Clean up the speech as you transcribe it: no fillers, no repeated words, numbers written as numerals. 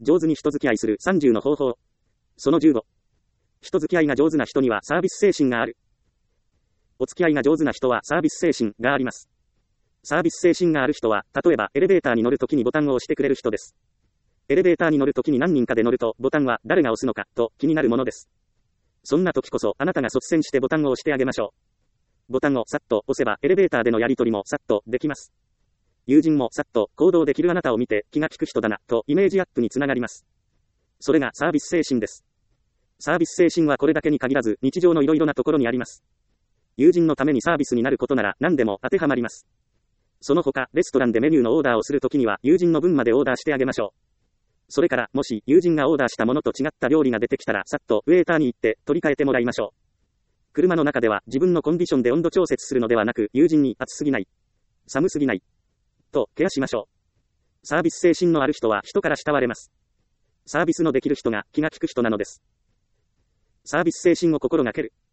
上手に人付き合いする30の方法。その15。人付き合いが上手な人にはサービス精神がある。お付き合いが上手な人はサービス精神があります。サービス精神がある人は、例えばエレベーターに乗るときにボタンを押してくれる人です。エレベーターに乗るときに何人かで乗ると、ボタンは誰が押すのかと気になるものです。そんな時こそあなたが率先してボタンを押してあげましょう。ボタンをさっと押せばエレベーターでのやり取りもさっとできます。友人もさっと行動できるあなたを見て気が利く人だなとイメージアップにつながります。それがサービス精神です。サービス精神はこれだけに限らず日常のいろいろなところにあります。友人のためにサービスになることなら何でも当てはまります。その他、レストランでメニューのオーダーをするときには友人の分までオーダーしてあげましょう。それから、もし友人がオーダーしたものと違った料理が出てきたらさっとウェーターに行って取り替えてもらいましょう。車の中では自分のコンディションで温度調節するのではなく友人に暑すぎない、寒すぎないとケアしましょう。サービス精神のある人は人から慕われます。サービスのできる人が気が利く人なのです。サービス精神を心がける。